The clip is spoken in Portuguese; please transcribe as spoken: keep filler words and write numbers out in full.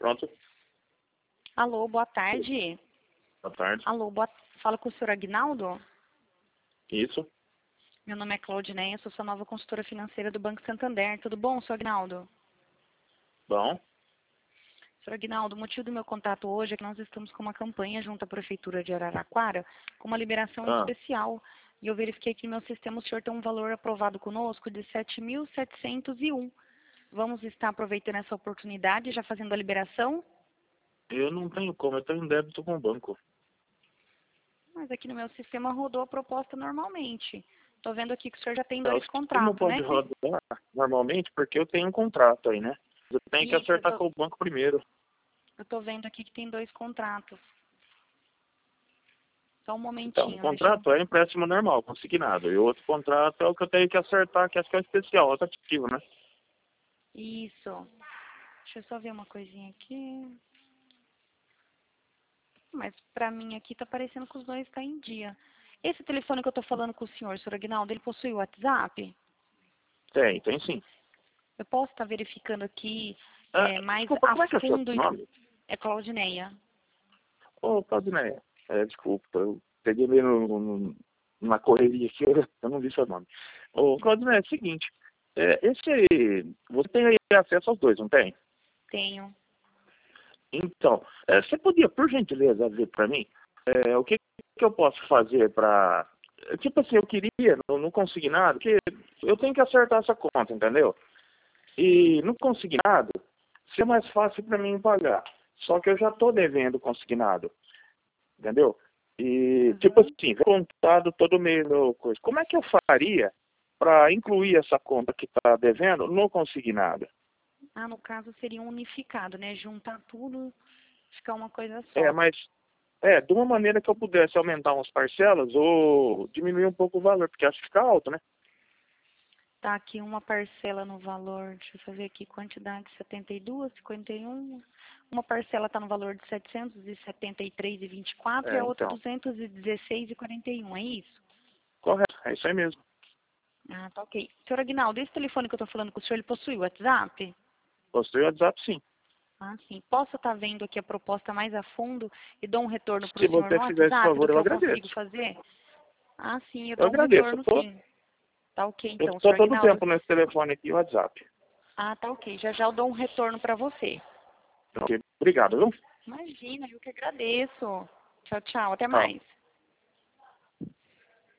Pronto. Alô, boa tarde. Boa tarde. Alô, boa... fala com o senhor Aguinaldo? Isso. Meu nome é Claudineia, sou sua nova consultora financeira do Banco Santander. Tudo bom, senhor Aguinaldo? Bom. senhor Aguinaldo, o motivo do meu contato hoje é que nós estamos com uma campanha junto à Prefeitura de Araraquara com uma liberação Ah. especial. E eu verifiquei aqui no meu sistema o senhor tem um valor aprovado conosco de sete mil setecentos e um. Vamos estar aproveitando essa oportunidade e já fazendo a liberação? Eu não tenho como, eu tenho um débito com o banco. Mas aqui no meu sistema rodou a proposta normalmente. Estou vendo aqui que o senhor já tem É, o dois sistema não contratos, pode né? rodar normalmente porque eu tenho um contrato aí, né? Eu tenho que Isso, eu acertar tô, com o banco primeiro. eu tô vendo aqui que tem dois contratos. Só um Então, o momentinho, deixa eu... contrato é empréstimo normal, consignado. E o outro contrato é o que eu tenho que acertar, que acho que é o especial, rotativo, né? Isso. Deixa eu só ver uma coisinha aqui. Mas pra mim aqui tá parecendo que os dois estão em dia. Esse telefone que eu tô falando com o senhor, senhor Aguinaldo, ele possui o WhatsApp? Tem, tem sim. Eu posso estar verificando aqui Ah, é, mais desculpa, a como é que é o seu fundo. nome? É Claudineia. Ô, Claudineia, é, desculpa, eu peguei meio no, no, na correria aqui, eu, eu não vi seu nome. Ô, Claudineia, é o seguinte, é, esse aí, você tem aí acesso aos dois, não tem? Tenho. Então, é, você podia, por gentileza, ver para mim é, o que, que eu posso fazer para... Tipo assim, eu queria, no, no consignado, que eu tenho que acertar essa conta, entendeu? E no consignado, seria mais fácil para mim pagar. Só que eu já estou devendo consignado, entendeu? E, tipo Uhum. assim, contado todo mês, no coisa. Como é que eu faria para incluir essa conta que está devendo no consignado? Ah, no caso seria um unificado, né? Juntar tudo, ficar uma coisa É, só. mas, é, de uma maneira que eu pudesse aumentar umas parcelas ou diminuir um pouco o valor, porque acho que fica alto, né? Tá aqui uma parcela no valor, deixa eu ver aqui, quantidade setenta e dois, cinquenta e um. Uma parcela está no valor de setecentos e setenta e três e vinte e quatro e É, a outra então, duzentos e dezesseis e quarenta e um, é isso? correto, é isso aí mesmo. Ah, tá ok. Senhor Aguinaldo, esse telefone que eu estou falando com o senhor, ele possui o WhatsApp? Possui o WhatsApp, sim. Ah, sim. Posso estar vendo aqui a proposta mais a fundo e dou um retorno para Se o senhor você no fizer esse WhatsApp do favor, que eu eu consigo agradeço. fazer? Ah, sim, eu Eu dou um agradeço. Eu retorno tô, sim. Tá ok eu então, tô senhor todo o Aguinaldo. tempo nesse telefone aqui, o WhatsApp. Ah, tá ok. Já já eu dou um retorno para você. Ok, obrigado, viu? Imagina, eu que agradeço. Tchau, tchau. Até Tchau. mais.